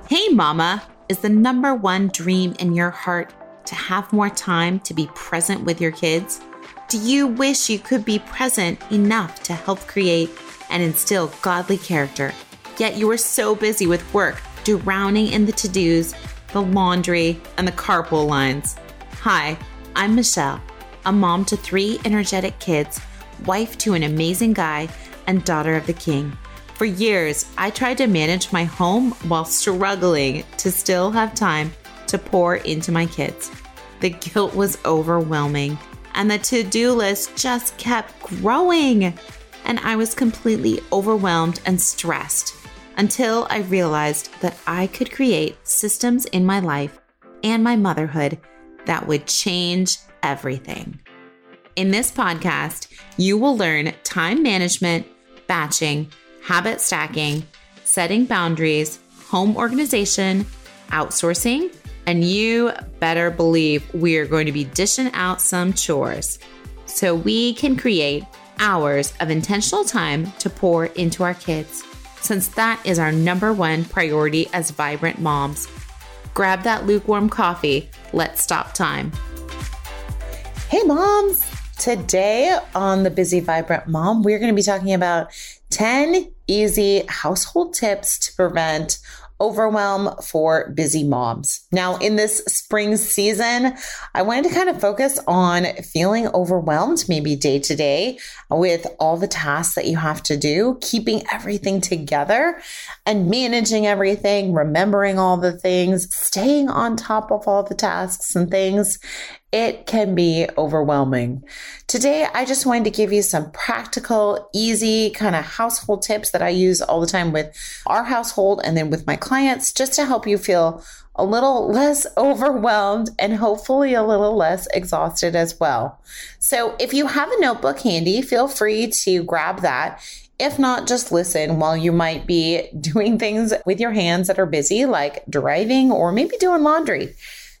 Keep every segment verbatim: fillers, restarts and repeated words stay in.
Hey mama, is the number one dream in your heart to have more time to be present with your kids? Do you wish you could be present enough to help create and instill godly character, yet you are so busy with work, drowning in the to-dos, the laundry, and the carpool lines? Hi, I'm Michelle, a mom to three energetic kids, wife to an amazing guy, and daughter of the king. For years, I tried to manage my home while struggling to still have time to pour into my kids. The guilt was overwhelming, and the to-do list just kept growing. And I was completely overwhelmed and stressed until I realized that I could create systems in my life and my motherhood that would change everything. In this podcast, you will learn time management, batching, habit stacking, setting boundaries, home organization, outsourcing, and you better believe we are going to be dishing out some chores so we can create hours of intentional time to pour into our kids, since that is our number one priority as vibrant moms. Grab that lukewarm coffee. Let's stop time. Hey moms! Today on The Busy Vibrant Mom, we're going to be talking about ten easy household tips to prevent overwhelm for busy moms. Now, in this spring season, I wanted to kind of focus on feeling overwhelmed, maybe day to day, with all the tasks that you have to do, keeping everything together and managing everything, remembering all the things, staying on top of all the tasks and things. It can be overwhelming. Today, I just wanted to give you some practical, easy kind of household tips that I use all the time with our household and then with my clients, just to help you feel a little less overwhelmed and hopefully a little less exhausted as well. So if you have a notebook handy, feel free to grab that. If not, just listen while you might be doing things with your hands that are busy, like driving or maybe doing laundry.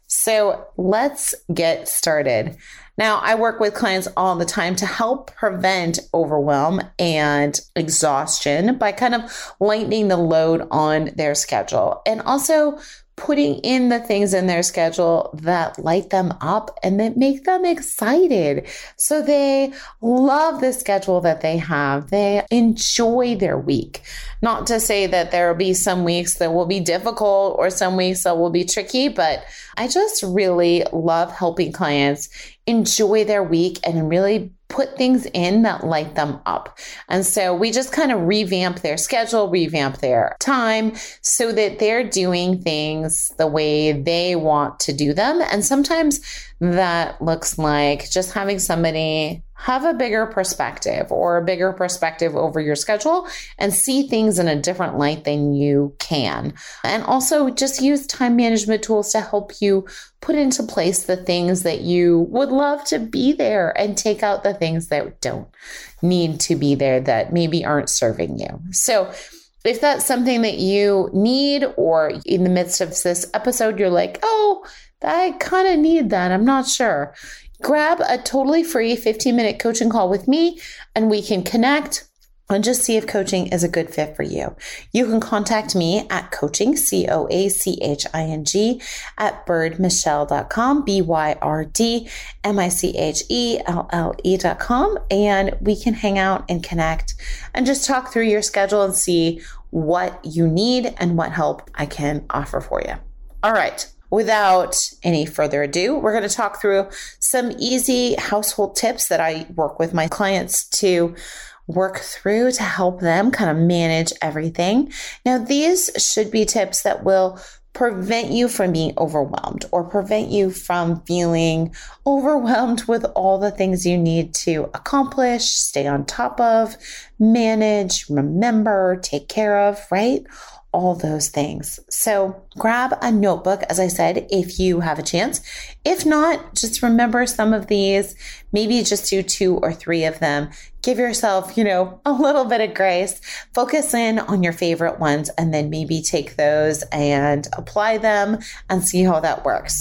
So let's get started. Now, I work with clients all the time to help prevent overwhelm and exhaustion by kind of lightening the load on their schedule and also putting in the things in their schedule that light them up and that make them excited. So they love the schedule that they have. They enjoy their week. Not to say that there will be some weeks that will be difficult or some weeks that will be tricky, but I just really love helping clients enjoy their week and really put things in that light them up. And so we just kind of revamp their schedule, revamp their time so that they're doing things the way they want to do them. And sometimes that looks like just having somebody have a bigger perspective or a bigger perspective over your schedule and see things in a different light than you can. And also just use time management tools to help you put into place the things that you would love to be there and take out the things that don't need to be there that maybe aren't serving you. So if that's something that you need, or in the midst of this episode, you're like, oh, I kind of need that, I'm not sure. Grab a totally free fifteen minute coaching call with me and we can connect and just see if coaching is a good fit for you. You can contact me at coaching, C O A C H I N G, at byrd michelle dot com, B Y R D M I C H E L L E dot com, and we can hang out and connect and just talk through your schedule and see what you need and what help I can offer for you. All right. Without any further ado, we're going to talk through some easy household tips that I work with my clients to work through to help them kind of manage everything. Now, these should be tips that will prevent you from being overwhelmed or prevent you from feeling overwhelmed with all the things you need to accomplish, stay on top of, manage, remember, take care of, right? All those things. So grab a notebook, as I said, if you have a chance. If not, just remember some of these, maybe just do two or three of them. Give yourself, you know, a little bit of grace. Focus in on your favorite ones and then maybe take those and apply them and see how that works.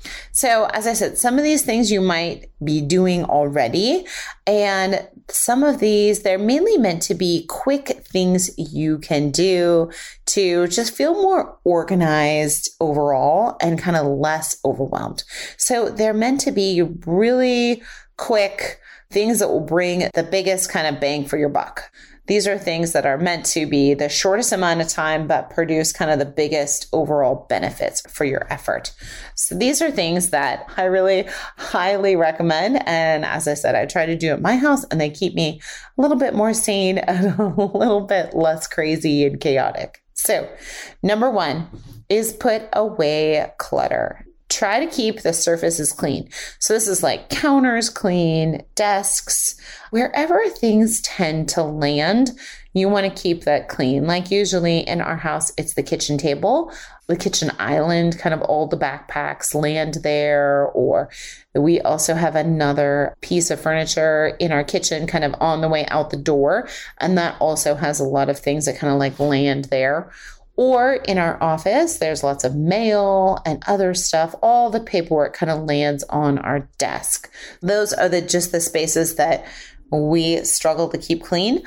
So as I said, some of these things you might be doing already, and some of these, they're mainly meant to be quick things you can do to just feel more organized overall and kind of less overwhelmed. So they're meant to be really quick things that will bring the biggest kind of bang for your buck. These are things that are meant to be the shortest amount of time, but produce kind of the biggest overall benefits for your effort. So these are things that I really highly recommend. And as I said, I try to do at my house, and they keep me a little bit more sane and a little bit less crazy and chaotic. So number one is put away clutter. Try to keep the surfaces clean. So this is like counters clean, desks, wherever things tend to land, you want to keep that clean. Like usually in our house, it's the kitchen table, the kitchen island, kind of all the backpacks land there. Or we also have another piece of furniture in our kitchen kind of on the way out the door. And that also has a lot of things that kind of like land there. Or in our office, there's lots of mail and other stuff. All the paperwork kind of lands on our desk. Those are the just the spaces that we struggle to keep clean.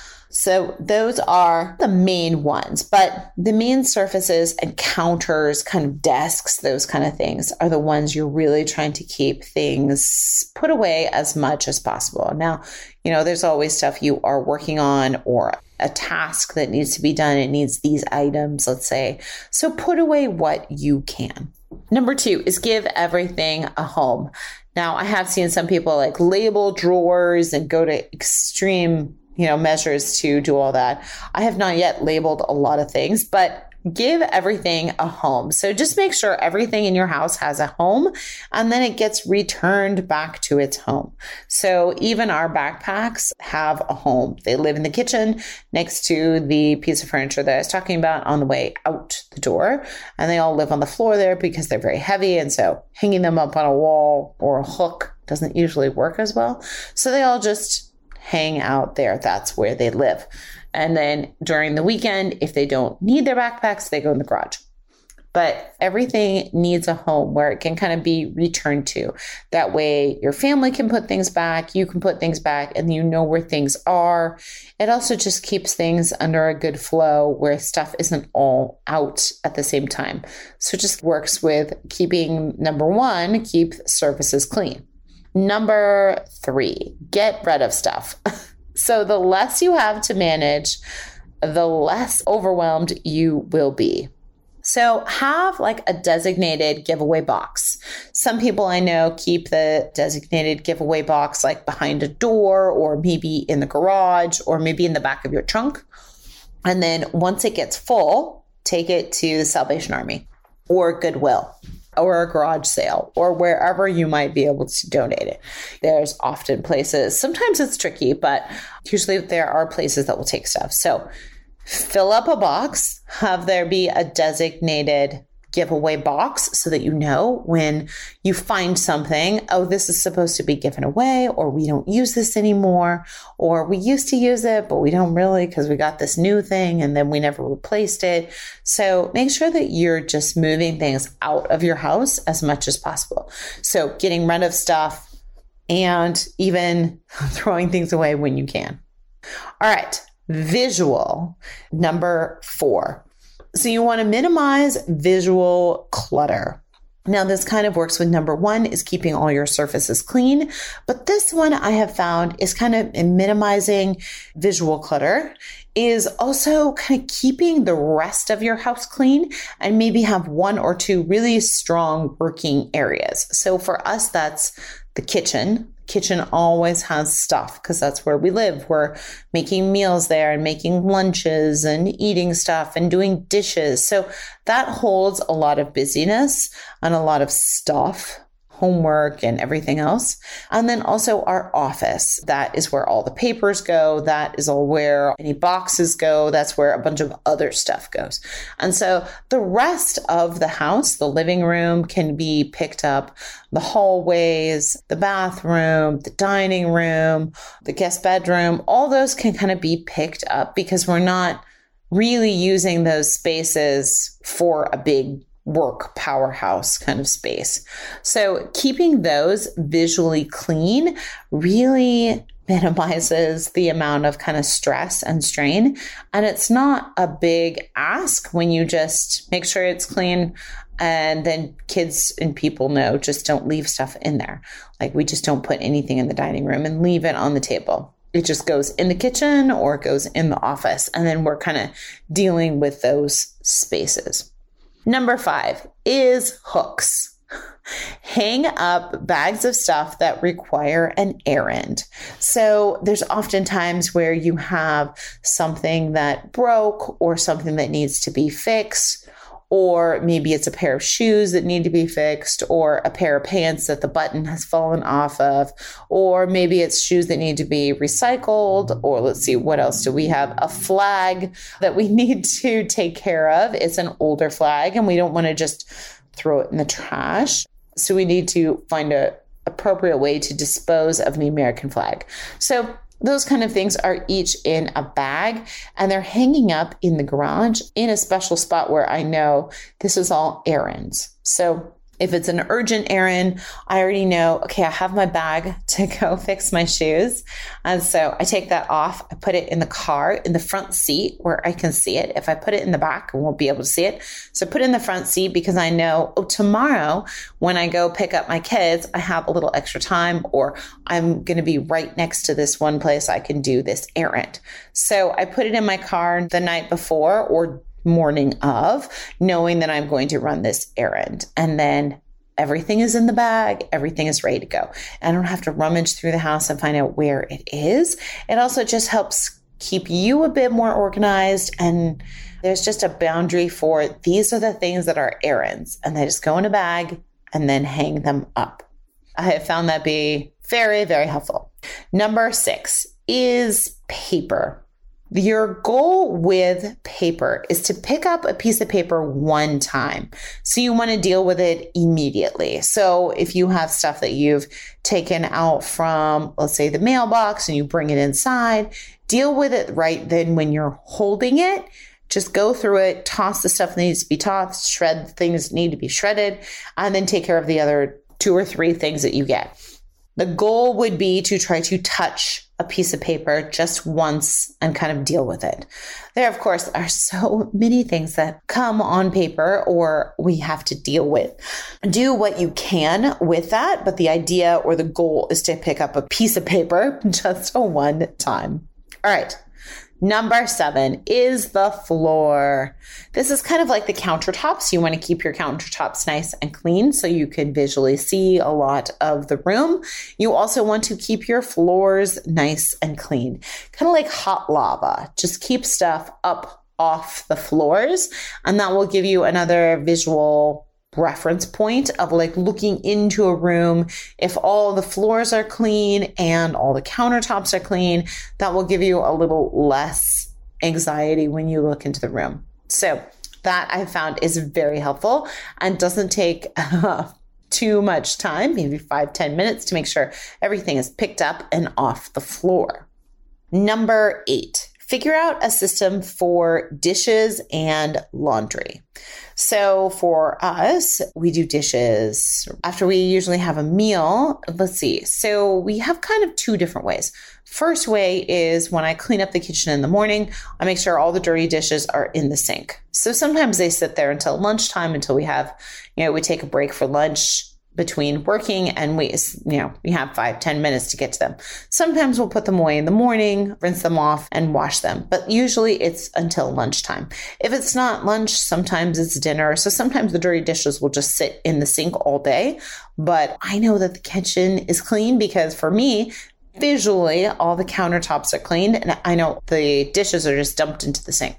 So those are the main ones, but the main surfaces and counters, kind of desks, those kind of things are the ones you're really trying to keep things put away as much as possible. Now, you know, there's always stuff you are working on or a task that needs to be done. It needs these items, let's say. So put away what you can. Number two is give everything a home. Now, I have seen some people like label drawers and go to extreme, you know, measures to do all that. I have not yet labeled a lot of things, but give everything a home. So just make sure everything in your house has a home, and then it gets returned back to its home. So even our backpacks have a home. They live in the kitchen next to the piece of furniture that I was talking about on the way out the door. And they all live on the floor there because they're very heavy. And so hanging them up on a wall or a hook doesn't usually work as well. So they all just hang out there. That's where they live. And then during the weekend, if they don't need their backpacks, they go in the garage. But everything needs a home where it can kind of be returned to. That way your family can put things back, you can put things back, and you know where things are. It also just keeps things under a good flow where stuff isn't all out at the same time. So it just works with keeping, number one, keep surfaces clean. Number three, get rid of stuff. So the less you have to manage, the less overwhelmed you will be. So have like a designated giveaway box. Some people I know keep the designated giveaway box like behind a door, or maybe in the garage, or maybe in the back of your trunk. And then once it gets full, take it to the Salvation Army or Goodwill, or a garage sale, or wherever you might be able to donate it. There's often places, sometimes it's tricky, but usually there are places that will take stuff. So fill up a box, have there be a designated giveaway box so that you know when you find something, oh, this is supposed to be given away, or we don't use this anymore, or we used to use it, but we don't really because we got this new thing and then we never replaced it. So make sure that you're just moving things out of your house as much as possible. So getting rid of stuff and even throwing things away when you can. All right, visual, number four. So you want to minimize visual clutter. Now, this kind of works with number one is keeping all your surfaces clean. But this one I have found is kind of minimizing visual clutter is also kind of keeping the rest of your house clean and maybe have one or two really strong working areas. So for us, that's the kitchen. Kitchen always has stuff because that's where we live. We're making meals there and making lunches and eating stuff and doing dishes. So that holds a lot of busyness and a lot of stuff, homework and everything else. And then also our office. That is where all the papers go. That is all where any boxes go. That's where a bunch of other stuff goes. And so the rest of the house, the living room can be picked up, the hallways, the bathroom, the dining room, the guest bedroom, all those can kind of be picked up because we're not really using those spaces for a big work powerhouse kind of space. So keeping those visually clean really minimizes the amount of kind of stress and strain. And it's not a big ask when you just make sure it's clean. And then kids and people know, just don't leave stuff in there. Like we just don't put anything in the dining room and leave it on the table. It just goes in the kitchen or it goes in the office. And then we're kind of dealing with those spaces. Number five is hooks. Hang up bags of stuff that require an errand. So there's often times where you have something that broke or something that needs to be fixed, or maybe it's a pair of shoes that need to be fixed, or a pair of pants that the button has fallen off of, or maybe it's shoes that need to be recycled, or let's see, what else do we have? A flag that we need to take care of. It's an older flag and we don't want to just throw it in the trash. So we need to find a appropriate way to dispose of the American flag. So those kind of things are each in a bag and they're hanging up in the garage in a special spot where I know this is all errands. So if it's an urgent errand, I already know, okay, I have my bag to go fix my shoes. And so I take that off. I put it in the car, in the front seat where I can see it. If I put it in the back, I won't be able to see it. So I put it in the front seat because I know, oh, tomorrow when I go pick up my kids, I have a little extra time, or I'm going to be right next to this one place I can do this errand. So I put it in my car the night before or morning of, knowing that I'm going to run this errand. And then everything is in the bag. Everything is ready to go. I don't have to rummage through the house and find out where it is. It also just helps keep you a bit more organized. And there's just a boundary for these are the things that are errands. And they just go in a bag and then hang them up. I have found that be very, very helpful. Number six is paper. Your goal with paper is to pick up a piece of paper one time. So you want to deal with it immediately. So if you have stuff that you've taken out from, let's say, the mailbox and you bring it inside, deal with it right then when you're holding it. Just go through it, toss the stuff that needs to be tossed, shred the things that need to be shredded, and then take care of the other two or three things that you get. The goal would be to try to touch a piece of paper just once and kind of deal with it. There, of course, are so many things that come on paper or we have to deal with. Do what you can with that, but the idea or the goal is to pick up a piece of paper just a one time. All right. Number seven is the floor. This is kind of like the countertops. You want to keep your countertops nice and clean so you can visually see a lot of the room. You also want to keep your floors nice and clean, kind of like hot lava. Just keep stuff up off the floors, and that will give you another visual reference point of like looking into a room. If all the floors are clean and all the countertops are clean, that will give you a little less anxiety when you look into the room. So that I found is very helpful and doesn't take uh, too much time, maybe five, ten minutes to make sure everything is picked up and off the floor. Number eight, figure out a system for dishes and laundry. So for us, we do dishes after we usually have a meal. Let's see. So we have kind of two different ways. First way is when I clean up the kitchen in the morning, I make sure all the dirty dishes are in the sink. So sometimes they sit there until lunchtime, until we have, you know, we take a break for lunch between working and we, you know, we have five, ten minutes to get to them. Sometimes we'll put them away in the morning, rinse them off and wash them. But usually it's until lunchtime. If it's not lunch, sometimes it's dinner. So sometimes the dirty dishes will just sit in the sink all day. But I know that the kitchen is clean because for me, visually, all the countertops are cleaned and I know the dishes are just dumped into the sink.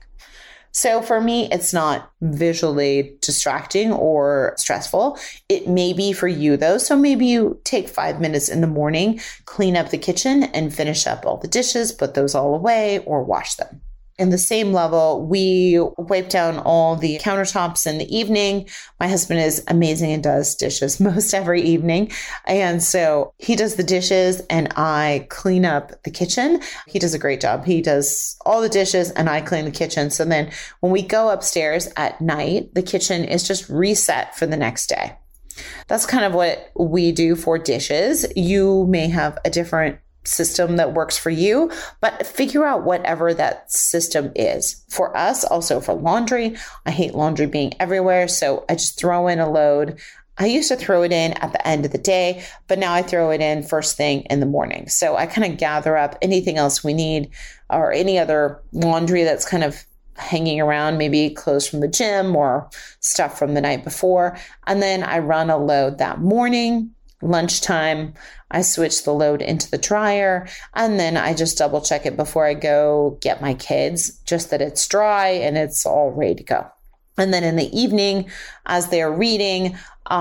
So for me, it's not visually distracting or stressful. It may be for you though. So maybe you take five minutes in the morning, clean up the kitchen and finish up all the dishes, put those all away or wash them. in the same level, we wipe down all the countertops in the evening. My husband is amazing and does dishes most every evening. And so he does the dishes and I clean up the kitchen. He does a great job. He does all the dishes and I clean the kitchen. So then when we go upstairs at night, the kitchen is just reset for the next day. That's kind of what we do for dishes. You may have a different system that works for you, but figure out whatever that system is. For us, also for laundry, I hate laundry being everywhere, so I just throw in a load. I used to throw it in at the end of the day, but now I throw it in first thing in the morning. So I kind of gather up anything else we need or any other laundry that's kind of hanging around, maybe clothes from the gym or stuff from the night before. And then I run a load that morning. Lunchtime, I switch the load into the dryer, and then I just double check it before I go get my kids, just that it's dry and it's all ready to go. And then in the evening, as they're reading,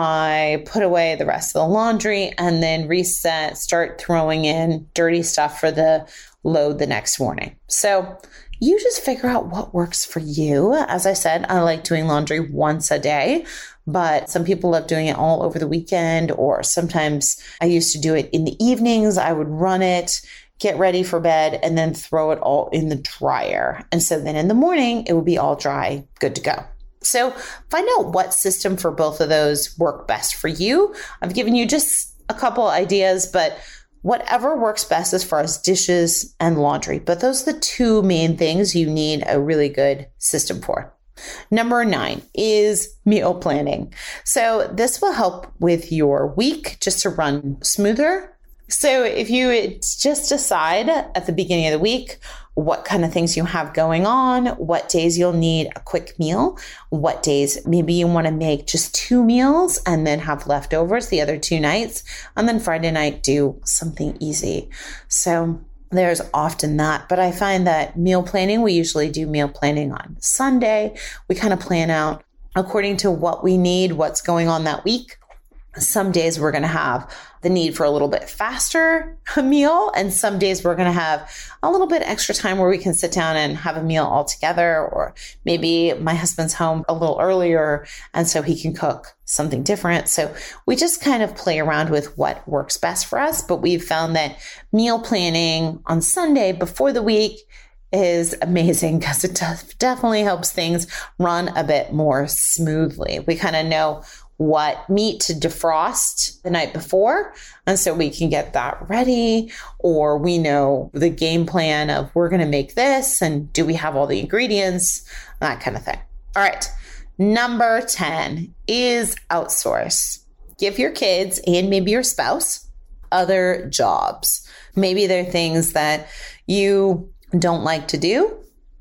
I put away the rest of the laundry and then reset, start throwing in dirty stuff for the load the next morning. So you just figure out what works for you. As I said, I like doing laundry once a day, but some people love doing it all over the weekend, or sometimes I used to do it in the evenings. I would run it, get ready for bed, and then throw it all in the dryer. And so then in the morning, it would be all dry, good to go. So find out what system for both of those work best for you. I've given you just a couple ideas, but whatever works best as far as dishes and laundry. But those are the two main things you need a really good system for. Number nine is meal planning. So this will help with your week just to run smoother. So if you just decide at the beginning of the week what kind of things you have going on, what days you'll need a quick meal, what days maybe you want to make just two meals and then have leftovers the other two nights, and then Friday night do something easy. So there's often that, but I find that meal planning, we usually do meal planning on Sunday. We kind of plan out according to what we need, what's going on that week. Some days we're going to have the need for a little bit faster a meal, and some days we're going to have a little bit extra time where we can sit down and have a meal all together, or maybe my husband's home a little earlier and so he can cook something different. So we just kind of play around with what works best for us, but we've found that meal planning on Sunday before the week is amazing because it does, definitely helps things run a bit more smoothly. We kind of know what meat to defrost the night before, and so we can get that ready, or we know the game plan of we're going to make this and do we have all the ingredients, that kind of thing. All right. Number ten is outsource. Give your kids and maybe your spouse other jobs. Maybe they're things that you don't like to do.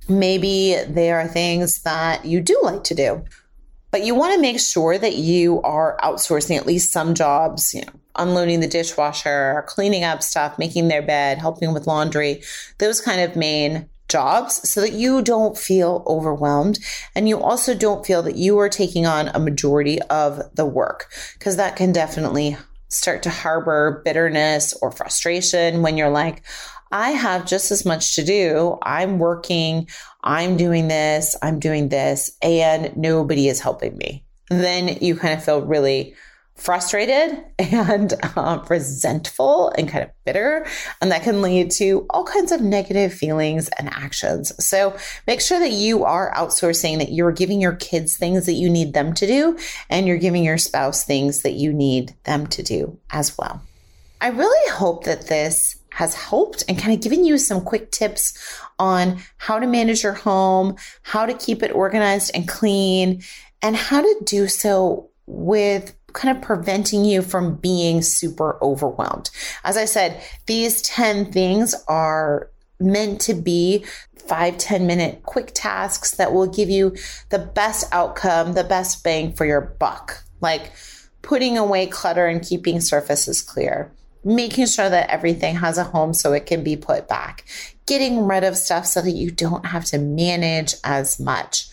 Maybe they are things that you do like to do. But you want to make sure that you are outsourcing at least some jobs, you know, unloading the dishwasher, cleaning up stuff, making their bed, helping with laundry, those kind of main jobs, so that you don't feel overwhelmed. And you also don't feel that you are taking on a majority of the work, because that can definitely start to harbor bitterness or frustration when you're like, I have just as much to do. I'm working, I'm doing this, I'm doing this, and nobody is helping me. Then you kind of feel really frustrated and uh, resentful and kind of bitter. And that can lead to all kinds of negative feelings and actions. So make sure that you are outsourcing, that you're giving your kids things that you need them to do, and you're giving your spouse things that you need them to do as well. I really hope that this has helped and kind of given you some quick tips on how to manage your home, how to keep it organized and clean, and how to do so with kind of preventing you from being super overwhelmed. As I said, these ten things are meant to be five, ten minute quick tasks that will give you the best outcome, the best bang for your buck, like putting away clutter and keeping surfaces clear, making sure that everything has a home so it can be put back, getting rid of stuff so that you don't have to manage as much,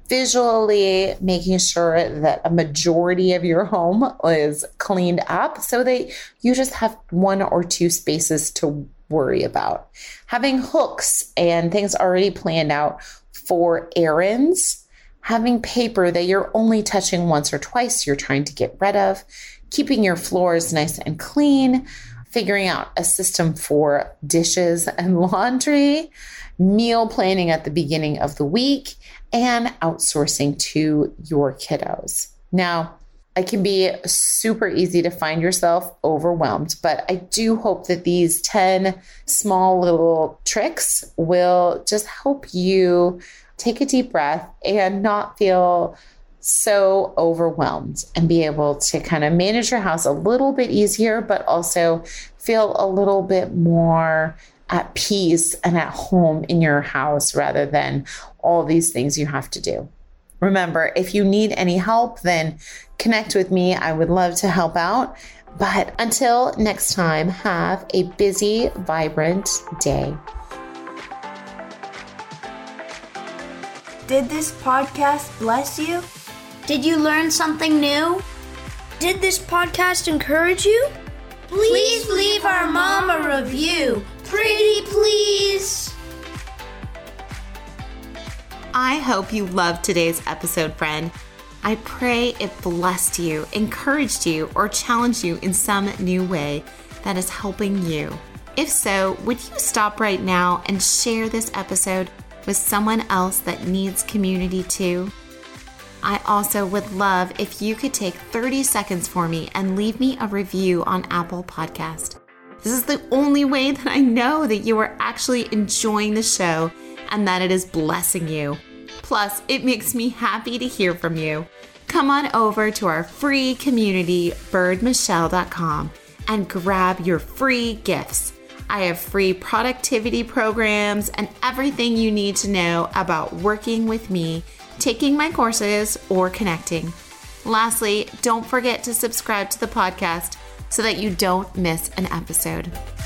visually making sure that a majority of your home is cleaned up so that you just have one or two spaces to worry about. Having hooks and things already planned out for errands, having paper that you're only touching once or twice you're trying to get rid of, keeping your floors nice and clean, figuring out a system for dishes and laundry, meal planning at the beginning of the week, and outsourcing to your kiddos. Now, it can be super easy to find yourself overwhelmed, but I do hope that these ten small little tricks will just help you take a deep breath and not feel so overwhelmed and be able to kind of manage your house a little bit easier, but also feel a little bit more at peace and at home in your house rather than all these things you have to do. Remember, if you need any help, then connect with me. I would love to help out. But until next time, have a busy, vibrant day. Did this podcast bless you? Did you learn something new? Did this podcast encourage you? Please leave our mom a review. Pretty please. I hope you loved today's episode, friend. I pray it blessed you, encouraged you, or challenged you in some new way that is helping you. If so, would you stop right now and share this episode with someone else that needs community too? I also would love if you could take thirty seconds for me and leave me a review on Apple Podcast. This is the only way that I know that you are actually enjoying the show and that it is blessing you. Plus, it makes me happy to hear from you. Come on over to our free community, bird michelle dot com, and grab your free gifts. I have free productivity programs and everything you need to know about working with me, taking my courses, or connecting. Lastly, don't forget to subscribe to the podcast so that you don't miss an episode.